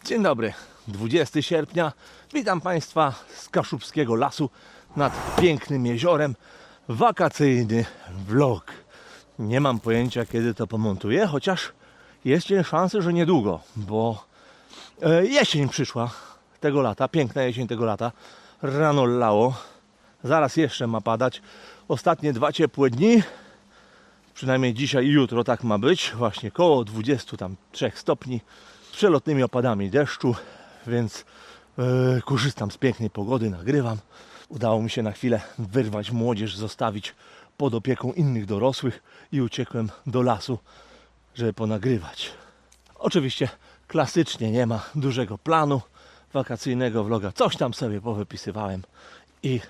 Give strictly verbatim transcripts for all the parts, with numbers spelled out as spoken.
Dzień dobry, dwudziestego sierpnia. Witam Państwa z Kaszubskiego Lasu nad pięknym jeziorem. Wakacyjny vlog. Nie mam pojęcia, kiedy to pomontuję, chociaż jest szansa, że niedługo, bo jesień przyszła tego lata, piękna jesień tego lata. Rano lało, zaraz jeszcze ma padać. Ostatnie dwa ciepłe dni, przynajmniej dzisiaj i jutro tak ma być, właśnie koło dwudziestu trzech stopni, z przelotnymi opadami deszczu, więc yy, korzystam z pięknej pogody, nagrywam. Udało mi się na chwilę wyrwać młodzież, zostawić pod opieką innych dorosłych i uciekłem do lasu, żeby ponagrywać. Oczywiście klasycznie nie ma dużego planu wakacyjnego vloga. Coś tam sobie powypisywałem i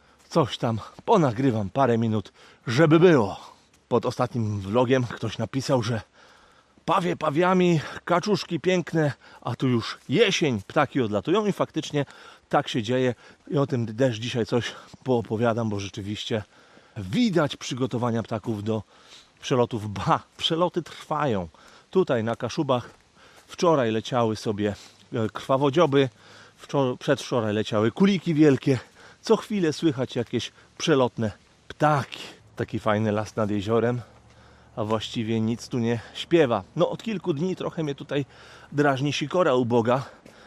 coś tam ponagrywam parę minut, żeby było. Pod ostatnim vlogiem ktoś napisał, że pawie pawiami, kaczuszki piękne, a tu już jesień, ptaki odlatują i faktycznie tak się dzieje. I o tym też dzisiaj coś poopowiadam, bo rzeczywiście widać przygotowania ptaków do przelotów. Ba, przeloty trwają. Tutaj na Kaszubach wczoraj leciały sobie krwawodzioby, wczor- przedwczoraj leciały kuliki wielkie. Co chwilę słychać jakieś przelotne ptaki. Taki fajny las nad jeziorem, a właściwie nic tu nie śpiewa. No od kilku dni trochę mnie tutaj drażni sikora uboga,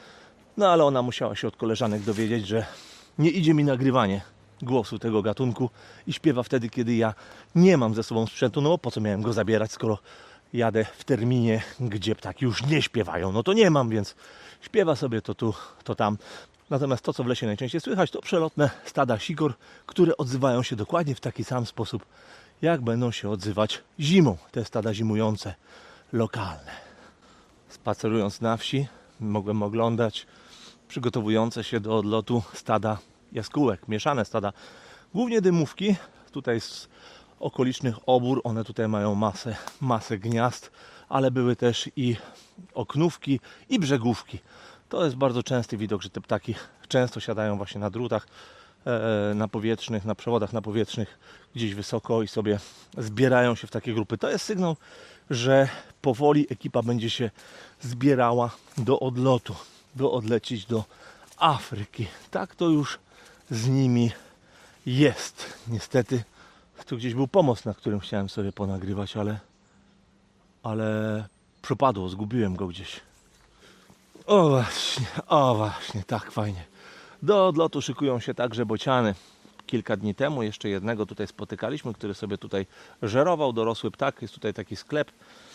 no ale ona musiała się od koleżanek dowiedzieć, że nie idzie mi nagrywanie głosu tego gatunku i śpiewa wtedy, kiedy ja nie mam ze sobą sprzętu, no bo po co miałem go zabierać, skoro jadę w terminie, gdzie ptaki już nie śpiewają, no to nie mam, więc śpiewa sobie to tu, to tam. Natomiast to, co w lesie najczęściej słychać, to przelotne stada sikor, które odzywają się dokładnie w taki sam sposób, jak będą się odzywać zimą, te stada zimujące, lokalne. Spacerując na wsi, mogłem oglądać przygotowujące się do odlotu stada jaskółek, mieszane stada, głównie dymówki, tutaj z okolicznych obór, one tutaj mają masę, masę gniazd, ale były też i oknówki, i brzegówki. To jest bardzo częsty widok, że te ptaki często siadają właśnie na drutach e, na powietrznych, na przewodach napowietrznych gdzieś wysoko i sobie zbierają się w takie grupy. To jest sygnał, że powoli ekipa będzie się zbierała do odlotu, by odlecieć do Afryki. Tak to już z nimi jest. Niestety tu gdzieś był pomost, na którym chciałem sobie ponagrywać, ale, ale przepadło, zgubiłem go gdzieś. O właśnie, o właśnie, tak fajnie. Do odlotu szykują się także bociany. Kilka dni temu jeszcze jednego tutaj spotykaliśmy, który sobie tutaj żerował, dorosły ptak. Jest tutaj taki sklep,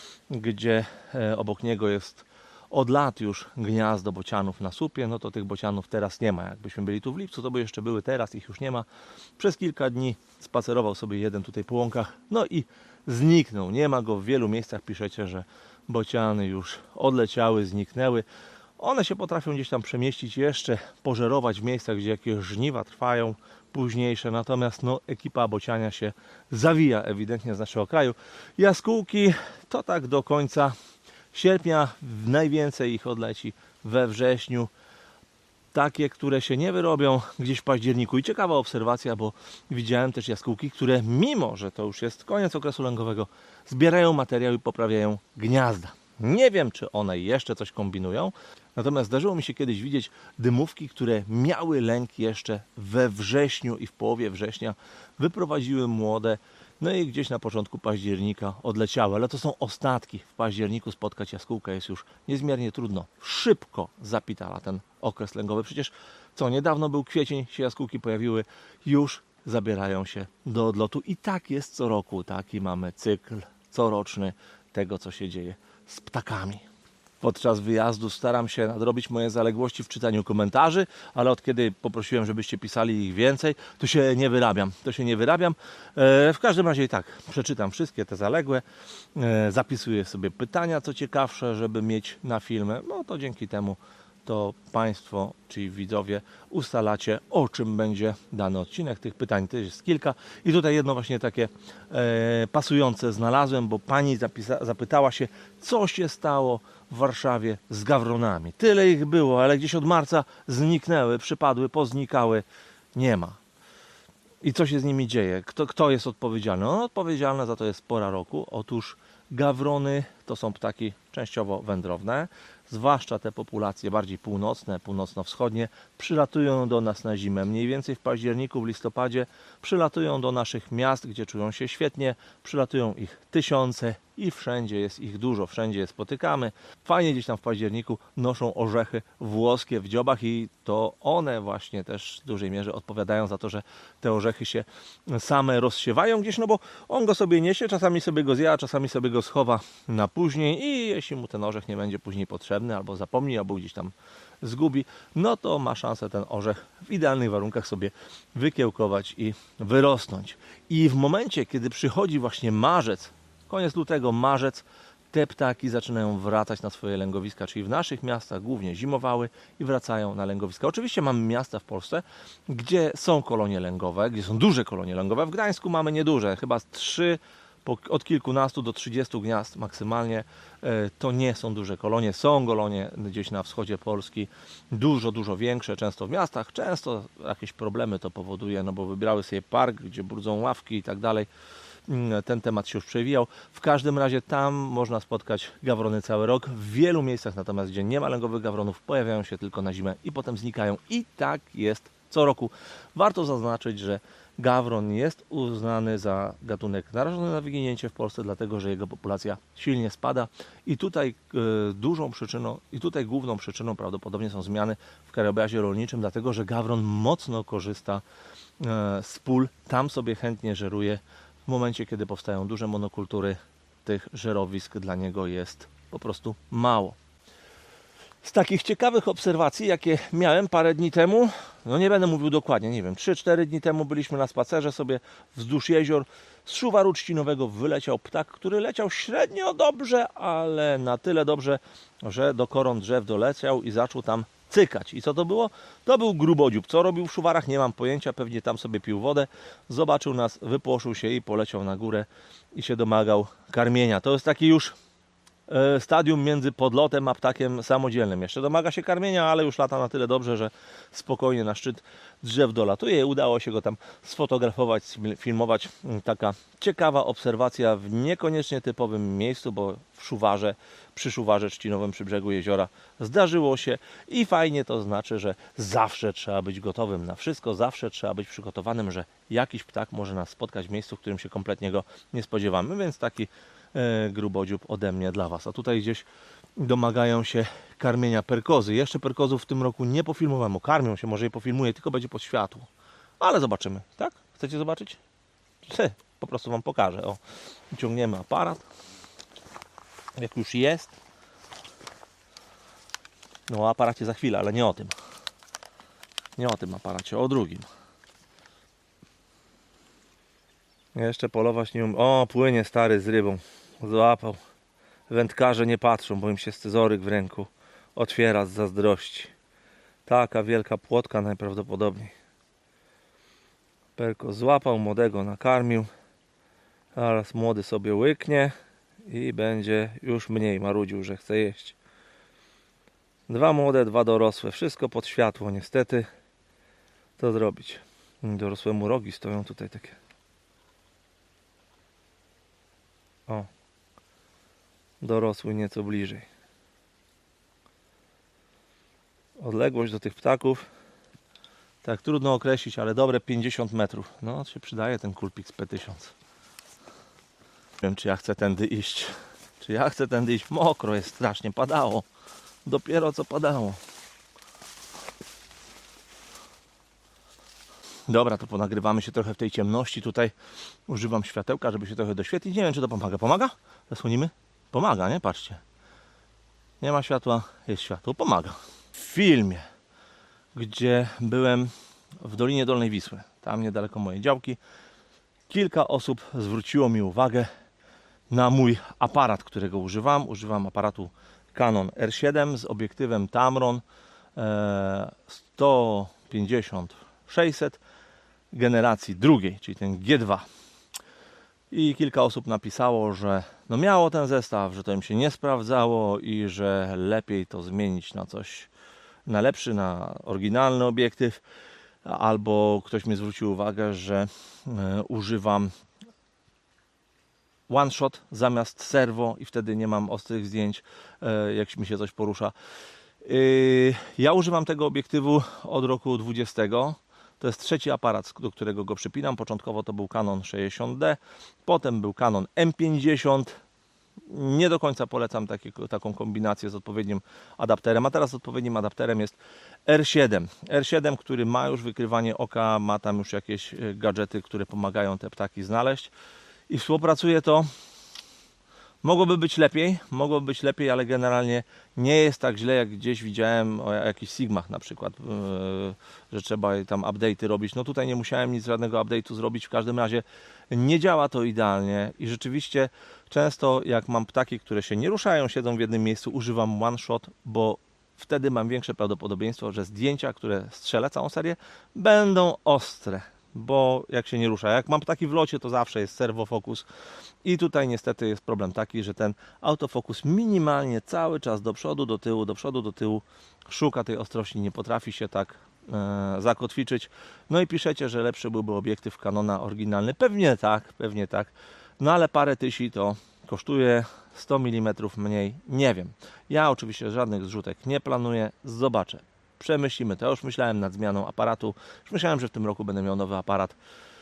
gdzie obok niego jest od lat już gniazdo bocianów na słupie. No to tych bocianów teraz nie ma. Jakbyśmy byli tu w lipcu, to by jeszcze były, teraz ich już nie ma. Przez kilka dni spacerował sobie jeden tutaj po łąkach, no i zniknął. Nie ma go w wielu miejscach, piszecie, że bociany już odleciały, zniknęły. One się potrafią gdzieś tam przemieścić jeszcze, pożerować w miejscach, gdzie jakieś żniwa trwają późniejsze. Natomiast no, ekipa bociania się zawija ewidentnie z naszego kraju. Jaskółki to tak do końca sierpnia, najwięcej ich odleci we wrześniu. Takie, które się nie wyrobią gdzieś w październiku. I ciekawa obserwacja, bo widziałem też jaskółki, które mimo, że to już jest koniec okresu lęgowego, zbierają materiał i poprawiają gniazda. Nie wiem, czy one jeszcze coś kombinują. Natomiast zdarzyło mi się kiedyś widzieć dymówki, które miały lęk jeszcze we wrześniu i w połowie września wyprowadziły młode, no i gdzieś na początku października odleciały. Ale to są ostatki. W październiku spotkać jaskółkę jest już niezmiernie trudno. Szybko zapitala ten okres lęgowy. Przecież co, niedawno był kwiecień, się jaskółki pojawiły, już zabierają się do odlotu. I tak jest co roku. Taki mamy cykl coroczny tego, co się dzieje z ptakami. Podczas wyjazdu staram się nadrobić moje zaległości w czytaniu komentarzy, ale od kiedy poprosiłem, żebyście pisali ich więcej, to się nie wyrabiam. To się nie wyrabiam. E, w każdym razie i tak, przeczytam wszystkie te zaległe, e, zapisuję sobie pytania, co ciekawsze, żeby mieć na filmie. No to dzięki temu to Państwo, czyli widzowie, ustalacie, o czym będzie dany odcinek. Tych pytań też jest kilka. I tutaj jedno właśnie takie e, pasujące znalazłem, bo pani zapisa- zapytała się, co się stało w Warszawie z gawronami. Tyle ich było, ale gdzieś od marca zniknęły, przypadły, poznikały. Nie ma. I co się z nimi dzieje? Kto, kto jest odpowiedzialny? No, odpowiedzialna za to jest pora roku. Otóż gawrony to są ptaki częściowo wędrowne, zwłaszcza te populacje bardziej północne, północno-wschodnie, przylatują do nas na zimę. Mniej więcej w październiku, w listopadzie przylatują do naszych miast, gdzie czują się świetnie, przylatują ich tysiące i wszędzie jest ich dużo, wszędzie je spotykamy. Fajnie gdzieś tam w październiku noszą orzechy włoskie w dziobach i to one właśnie też w dużej mierze odpowiadają za to, że te orzechy się same rozsiewają gdzieś, no bo on go sobie niesie, czasami sobie go zje, a czasami sobie go schowa na później i jeśli mu ten orzech nie będzie później potrzebny, albo zapomni, albo gdzieś tam zgubi, no to ma szansę ten orzech w idealnych warunkach sobie wykiełkować i wyrosnąć. I w momencie, kiedy przychodzi właśnie marzec, koniec lutego, marzec, te ptaki zaczynają wracać na swoje lęgowiska, czyli w naszych miastach głównie zimowały i wracają na lęgowiska. Oczywiście mamy miasta w Polsce, gdzie są kolonie lęgowe, gdzie są duże kolonie lęgowe. W Gdańsku mamy nieduże, chyba trzy, od kilkunastu do trzydziestu gniazd maksymalnie. To nie są duże kolonie, są kolonie gdzieś na wschodzie Polski, dużo, dużo większe, często w miastach. Często jakieś problemy to powoduje, no bo wybrały sobie park, gdzie brudzą ławki i tak dalej. Ten temat się już przewijał. W każdym razie tam można spotkać gawrony cały rok. W wielu miejscach natomiast, gdzie nie ma lęgowych gawronów, pojawiają się tylko na zimę i potem znikają. I tak jest co roku. Warto zaznaczyć, że gawron jest uznany za gatunek narażony na wyginięcie w Polsce, dlatego że jego populacja silnie spada i tutaj y, dużą przyczyną, i tutaj główną przyczyną prawdopodobnie są zmiany w krajobrazie rolniczym, dlatego że gawron mocno korzysta y, z pól, tam sobie chętnie żeruje. W momencie, kiedy powstają duże monokultury, tych żerowisk dla niego jest po prostu mało. Z takich ciekawych obserwacji, jakie miałem parę dni temu, no nie będę mówił dokładnie, nie wiem, trzy cztery dni temu byliśmy na spacerze sobie wzdłuż jezior. Z szuwaru trzcinowego wyleciał ptak, który leciał średnio dobrze, ale na tyle dobrze, że do koron drzew doleciał i zaczął tam cykać. I co to było? To był grubodziób. Co robił w szuwarach? Nie mam pojęcia. Pewnie tam sobie pił wodę. Zobaczył nas, wypłoszył się i poleciał na górę i się domagał karmienia. To jest taki już stadium między podlotem a ptakiem samodzielnym. Jeszcze domaga się karmienia, ale już lata na tyle dobrze, że spokojnie na szczyt drzew dolatuje. Udało się go tam sfotografować, filmować. Taka ciekawa obserwacja w niekoniecznie typowym miejscu, bo w szuwarze, przy szuwarze trzcinowym przy brzegu jeziora zdarzyło się i fajnie to znaczy, że zawsze trzeba być gotowym na wszystko, zawsze trzeba być przygotowanym, że jakiś ptak może nas spotkać w miejscu, w którym się kompletnie go nie spodziewamy, więc taki grubodziób ode mnie dla Was. A tutaj gdzieś domagają się karmienia perkozy. Jeszcze perkozów w tym roku nie pofilmowałem. Karmią się, może je pofilmuję, tylko będzie pod światło. Ale zobaczymy, tak? Chcecie zobaczyć? Chcę, po prostu Wam pokażę. O, ciągniemy aparat. Jak już jest. No o aparacie za chwilę, ale nie o tym. Nie o tym aparacie, o drugim. Jeszcze polować nie umiem. O, płynie stary z rybą. Złapał. Wędkarze nie patrzą, bo im się scyzoryk w ręku otwiera z zazdrości. Taka wielka płotka najprawdopodobniej. Perko złapał, młodego nakarmił. Zaraz młody sobie łyknie i będzie już mniej marudził, że chce jeść. Dwa młode, dwa dorosłe. Wszystko pod światło niestety. Co zrobić? Dorosłemu rogi stoją tutaj takie. O. Dorosły nieco bliżej. Odległość do tych ptaków tak trudno określić, ale dobre pięćdziesiąt metrów. No, się przydaje ten Coolpix P tysiąc. Nie wiem, czy ja chcę tędy iść. Czy ja chcę tędy iść? Mokro jest strasznie, padało. Dopiero co padało. Dobra, to ponagrywamy się trochę w tej ciemności. Tutaj używam światełka, żeby się trochę doświetlić. Nie wiem, czy to pomaga. Pomaga? Zasłonimy? Pomaga, nie? Patrzcie. Nie ma światła, jest światło. Pomaga. W filmie, gdzie byłem w Dolinie Dolnej Wisły, tam niedaleko mojej działki, kilka osób zwróciło mi uwagę na mój aparat, którego używam. Używam aparatu Canon R siedem z obiektywem Tamron sto pięćdziesiąt sześćset generacji drugiej, czyli ten G dwa. I kilka osób napisało, że no miało ten zestaw, że to im się nie sprawdzało i że lepiej to zmienić na coś, na lepszy, na oryginalny obiektyw. Albo ktoś mi zwrócił uwagę, że y, używam one shot zamiast serwo i wtedy nie mam ostrych zdjęć, jak mi się coś porusza. Ja używam tego obiektywu od roku dwudziestego. To jest trzeci aparat, do którego go przypinam. Początkowo to był Canon sześćdziesiąt D, potem był Canon M pięćdziesiąt. Nie do końca polecam taki, taką kombinację z odpowiednim adapterem, a teraz odpowiednim adapterem jest R siedem. R siedem, który ma już wykrywanie oka, ma tam już jakieś gadżety, które pomagają te ptaki znaleźć i współpracuje to. Mogłoby być lepiej, mogłoby być lepiej, ale generalnie nie jest tak źle, jak gdzieś widziałem o jakichś Sigmach na przykład, yy, że trzeba tam update'y robić. No tutaj nie musiałem nic, żadnego update'u zrobić, w każdym razie nie działa to idealnie i rzeczywiście często jak mam ptaki, które się nie ruszają, siedzą w jednym miejscu, używam one shot, bo wtedy mam większe prawdopodobieństwo, że zdjęcia, które strzelę całą serię, będą ostre. Bo jak się nie rusza, jak mam ptaki w locie, to zawsze jest serwofokus i tutaj niestety jest problem taki, że ten autofokus minimalnie cały czas do przodu, do tyłu, do przodu, do tyłu szuka tej ostrości, nie potrafi się tak e, zakotwiczyć. No i piszecie, że lepszy byłby obiektyw Canona oryginalny. Pewnie tak, pewnie tak, no ale parę tysięcy to kosztuje, sto milimetrów mniej, nie wiem. Ja oczywiście żadnych zrzutek nie planuję, zobaczę. Przemyślimy to. Ja już myślałem nad zmianą aparatu. Już myślałem, że w tym roku będę miał nowy aparat.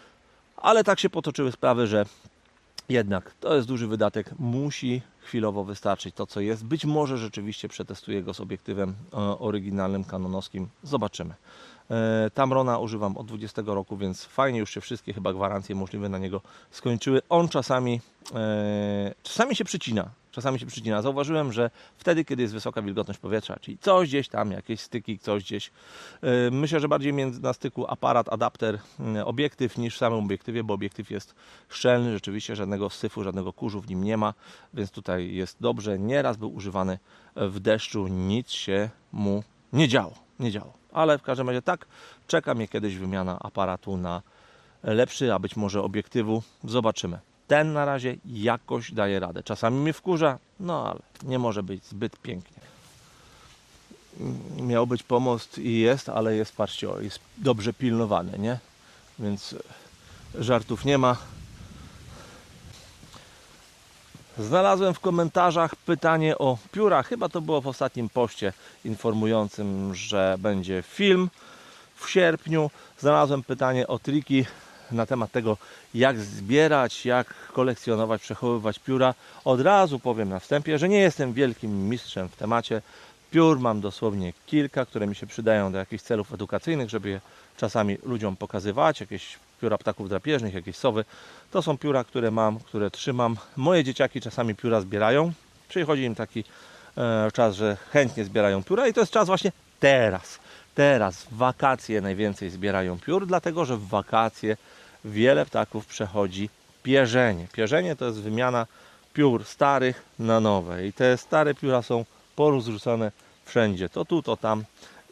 Ale tak się potoczyły sprawy, że jednak to jest duży wydatek. Musi chwilowo wystarczyć to, co jest. Być może rzeczywiście przetestuję go z obiektywem oryginalnym kanonowskim. Zobaczymy. Tamrona używam od dwudziestego roku, więc fajnie już się wszystkie chyba gwarancje możliwe na niego skończyły. On czasami, czasami się przycina. Czasami się przycina. Zauważyłem, że wtedy, kiedy jest wysoka wilgotność powietrza, czyli coś gdzieś tam, jakieś styki, coś gdzieś. Myślę, że bardziej między, na styku aparat, adapter, obiektyw niż w samym obiektywie, bo obiektyw jest szczelny, rzeczywiście żadnego syfu, żadnego kurzu w nim nie ma, więc tutaj jest dobrze. Nieraz był używany w deszczu, nic się mu nie działo. Nie działo. Ale w każdym razie tak, czeka mnie kiedyś wymiana aparatu na lepszy, a być może obiektywu. Zobaczymy. Ten na razie jakoś daje radę. Czasami mnie wkurza, no ale nie może być zbyt pięknie. Miał być pomost i jest, ale jest, patrzcie, o, jest dobrze pilnowany, nie? Więc żartów nie ma. Znalazłem w komentarzach pytanie o pióra. Chyba to było w ostatnim poście informującym, że będzie film w sierpniu. Znalazłem pytanie o triki na temat tego, jak zbierać, jak kolekcjonować, przechowywać pióra. Od razu powiem na wstępie, że nie jestem wielkim mistrzem w temacie. Piór mam dosłownie kilka, które mi się przydają do jakichś celów edukacyjnych, żeby je czasami ludziom pokazywać. Jakieś pióra ptaków drapieżnych, jakieś sowy. To są pióra, które mam, które trzymam. Moje dzieciaki czasami pióra zbierają. Przychodzi im taki e, czas, że chętnie zbierają pióra i to jest czas właśnie teraz. Teraz, w wakacje najwięcej zbierają piór, dlatego że w wakacje wiele ptaków przechodzi pierzenie. Pierzenie to jest wymiana piór starych na nowe i te stare pióra są porozrzucone wszędzie, to tu, to tam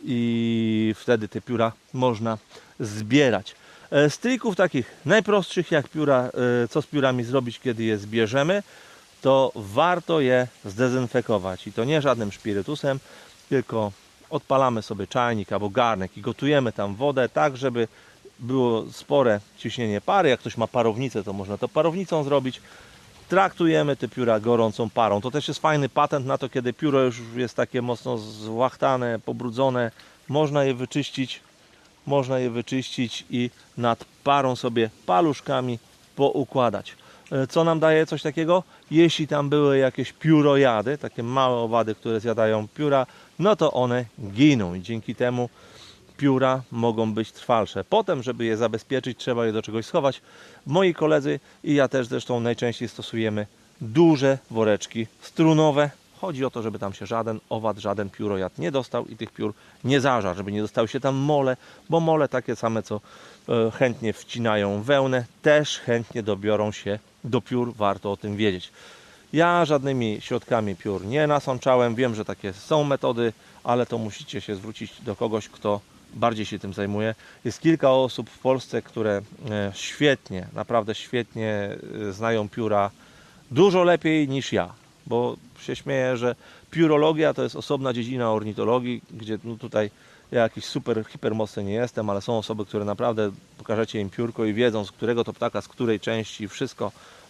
i wtedy te pióra można zbierać. Z trików takich najprostszych, jak pióra, co z piórami zrobić, kiedy je zbierzemy, to warto je zdezynfekować i to nie żadnym spirytusem, tylko odpalamy sobie czajnik albo garnek i gotujemy tam wodę tak, żeby było spore ciśnienie pary. Jak ktoś ma parownicę, to można to parownicą zrobić. Traktujemy te pióra gorącą parą. To też jest fajny patent na to, kiedy pióro już jest takie mocno złachtane, pobrudzone. Można je wyczyścić, można je wyczyścić i nad parą sobie paluszkami poukładać. Co nam daje coś takiego? Jeśli tam były jakieś piórojady, takie małe owady, które zjadają pióra, no to one giną i dzięki temu pióra mogą być trwalsze. Potem, żeby je zabezpieczyć, trzeba je do czegoś schować. Moi koledzy i ja też zresztą najczęściej stosujemy duże woreczki strunowe. Chodzi o to, żeby tam się żaden owad, żaden piórojad nie dostał i tych piór nie zażarł, żeby nie dostały się tam mole, bo mole takie same, co e, chętnie wcinają wełnę, też chętnie dobiorą się do piór, warto o tym wiedzieć. Ja żadnymi środkami piór nie nasączałem, wiem, że takie są metody, ale to musicie się zwrócić do kogoś, kto bardziej się tym zajmuje. Jest kilka osób w Polsce, które świetnie, naprawdę świetnie znają pióra, dużo lepiej niż ja, bo się śmieję, że piórologia to jest osobna dziedzina ornitologii, gdzie no tutaj ja jakiś super, hipermocny nie jestem, ale są osoby, które naprawdę pokażecie im piórko i wiedzą, z którego to ptaka, z której części, wszystko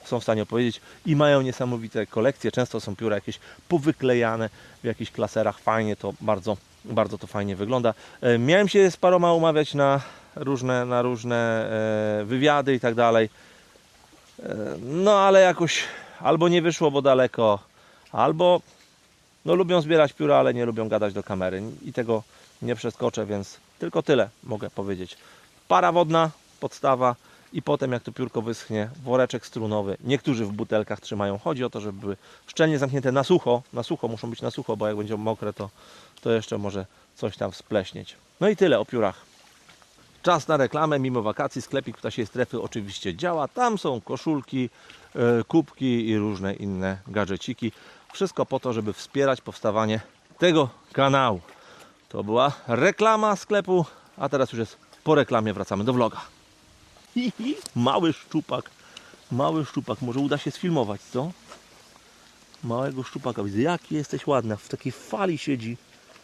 są w stanie opowiedzieć i mają niesamowite kolekcje. Często są pióra jakieś powyklejane w jakichś klaserach. Fajnie to, bardzo, bardzo to fajnie wygląda. Miałem się z paroma umawiać na różne, na różne wywiady i tak dalej. No ale jakoś albo nie wyszło, bo daleko, albo no, lubią zbierać pióra, ale nie lubią gadać do kamery i tego nie przeskoczę, więc tylko tyle mogę powiedzieć. Para wodna, podstawa i potem jak to piórko wyschnie, woreczek strunowy. Niektórzy w butelkach trzymają. Chodzi o to, żeby były szczelnie zamknięte na sucho. Na sucho muszą być na sucho, bo jak będzie mokre, to, to jeszcze może coś tam spleśnieć. No i tyle o piórach. Czas na reklamę. Mimo wakacji sklepik Ptasiej Strefy oczywiście działa. Tam są koszulki, kubki i różne inne gadżeciki. Wszystko po to, żeby wspierać powstawanie tego kanału. To była reklama sklepu, a teraz już jest po reklamie, wracamy do vloga. Hi, hi, mały szczupak, mały szczupak, może uda się sfilmować, co? Małego szczupaka, widzę, jaki jesteś ładna, w takiej fali siedzi.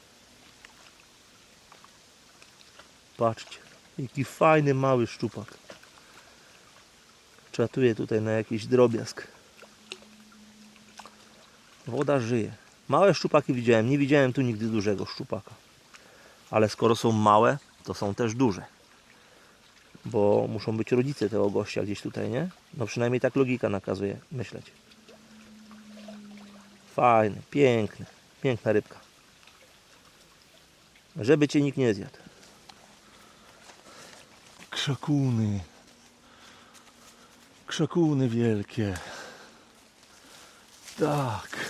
Patrzcie, jaki fajny mały szczupak. Czatuje tutaj na jakiś drobiazg. Woda żyje. Małe szczupaki widziałem, nie widziałem tu nigdy dużego szczupaka. Ale skoro są małe, to są też duże. Bo muszą być rodzice tego gościa gdzieś tutaj, nie? No przynajmniej tak logika nakazuje myśleć. Fajny, piękny, piękna rybka. Żeby cię nikt nie zjadł. Krzakuny. Krzakuny wielkie. Tak.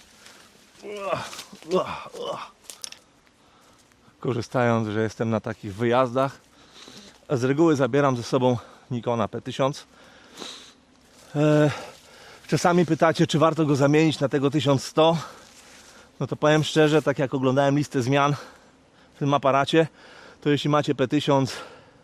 Korzystając, że jestem na takich wyjazdach, z reguły zabieram ze sobą Nikona P tysiąc. Czasami pytacie, czy warto go zamienić na tego tysiąc sto. No to powiem szczerze, tak jak oglądałem listę zmian w tym aparacie, to jeśli macie P tysiąc,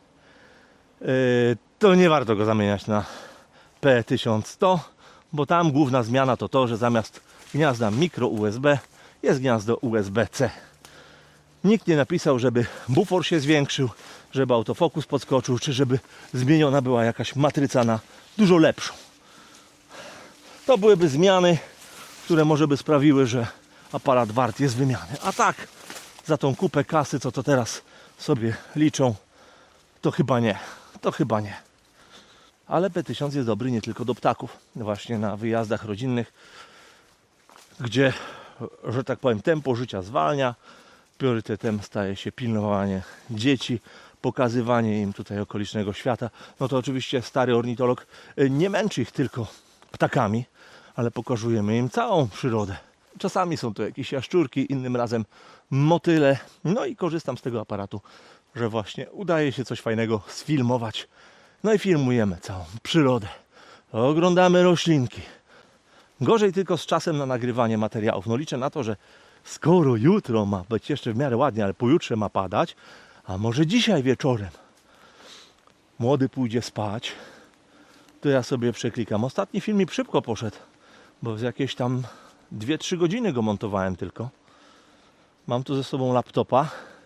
to nie warto go zamieniać na P tysiąc sto, bo tam główna zmiana to to, że zamiast gniazda mikro U S B jest gniazdo U S B C. Nikt nie napisał, żeby bufor się zwiększył, żeby autofokus podskoczył, czy żeby zmieniona była jakaś matryca na dużo lepszą. To byłyby zmiany, które może by sprawiły, że aparat wart jest wymiany. A tak, za tą kupę kasy, co to teraz sobie liczą, to chyba nie. To chyba nie. Ale P tysiąc jest dobry nie tylko do ptaków. Właśnie na wyjazdach rodzinnych, gdzie, że tak powiem, tempo życia zwalnia. Priorytetem staje się pilnowanie dzieci, pokazywanie im tutaj okolicznego świata. No to oczywiście stary ornitolog nie męczy ich tylko ptakami, ale pokazujemy im całą przyrodę. Czasami są to jakieś jaszczurki, innym razem motyle. No i korzystam z tego aparatu, że właśnie udaje się coś fajnego sfilmować. No i filmujemy całą przyrodę. Oglądamy roślinki. Gorzej tylko z czasem na nagrywanie materiałów. No liczę na to, że skoro jutro ma być jeszcze w miarę ładnie, ale pojutrze ma padać, a może dzisiaj wieczorem młody pójdzie spać, to ja sobie przeklikam. Ostatni film mi szybko poszedł, bo z jakieś tam dwie trzy godziny go montowałem tylko. Mam tu ze sobą laptopa.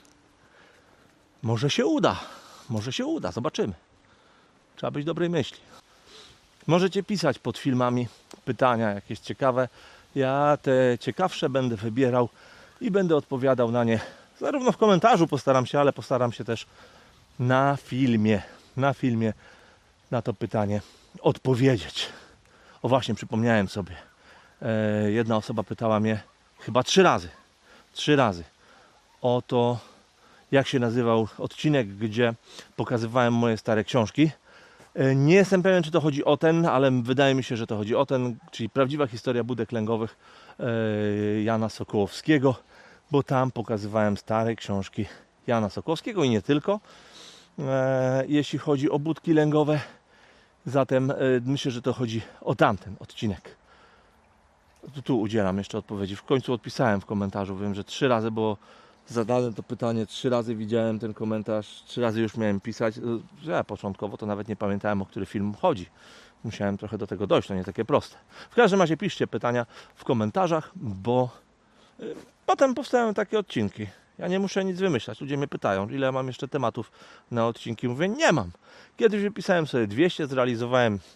Może się uda. Może się uda. Zobaczymy. Trzeba być dobrej myśli. Możecie pisać pod filmami pytania jakieś ciekawe. Ja te ciekawsze będę wybierał i będę odpowiadał na nie. Zarówno w komentarzu postaram się, ale postaram się też na filmie. Na filmie na to pytanie odpowiedzieć. O właśnie, przypomniałem sobie. E, jedna osoba pytała mnie chyba trzy razy. Trzy razy. O to, jak się nazywał odcinek, gdzie pokazywałem moje stare książki. Nie jestem pewien, czy to chodzi o ten, ale wydaje mi się, że to chodzi o ten, czyli prawdziwa historia budek lęgowych Jana Sokołowskiego, bo tam pokazywałem stare książki Jana Sokołowskiego i nie tylko, jeśli chodzi o budki lęgowe. Zatem myślę, że to chodzi o tamten odcinek. Tu, tu udzielam jeszcze odpowiedzi. W końcu odpisałem w komentarzu. Wiem, że trzy razy było zadane to pytanie, trzy razy widziałem ten komentarz, trzy razy już miałem pisać. Ja początkowo to nawet nie pamiętałem, o który film chodzi. Musiałem trochę do tego dojść, to nie takie proste. W każdym razie piszcie pytania w komentarzach, bo y, potem powstają takie odcinki. Ja nie muszę nic wymyślać. Ludzie mnie pytają, ile mam jeszcze tematów na odcinki. Mówię, nie mam. Kiedyś wypisałem sobie dwieście, zrealizowałem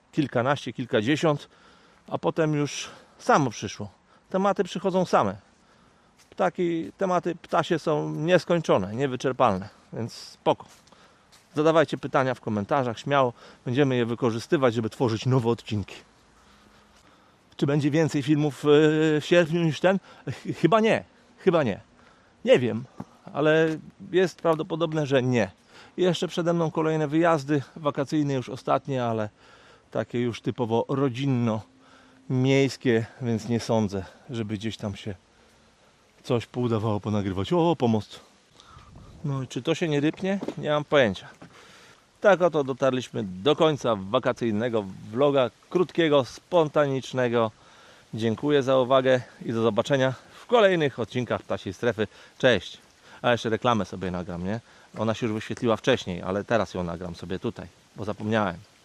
kilkanaście, kilkadziesiąt, a potem już samo przyszło. Tematy przychodzą same. Ptaki, tematy ptasie są nieskończone, niewyczerpalne, więc spoko. Zadawajcie pytania w komentarzach, śmiało. Będziemy je wykorzystywać, żeby tworzyć nowe odcinki. Czy będzie więcej filmów w sierpniu niż ten? Chyba nie. Chyba nie. Nie wiem, ale jest prawdopodobne, że nie. Jeszcze przede mną kolejne wyjazdy wakacyjne, już ostatnie, ale takie już typowo rodzinno-miejskie, więc nie sądzę, żeby gdzieś tam się coś poudawało ponagrywać. O, pomost. No i czy to się nie rypnie? Nie mam pojęcia. Tak oto dotarliśmy do końca wakacyjnego vloga, krótkiego, spontanicznego. Dziękuję za uwagę i do zobaczenia w kolejnych odcinkach Ptasiej Strefy. Cześć! A jeszcze reklamę sobie nagram, nie? Ona się już wyświetliła wcześniej, ale teraz ją nagram sobie tutaj, bo zapomniałem.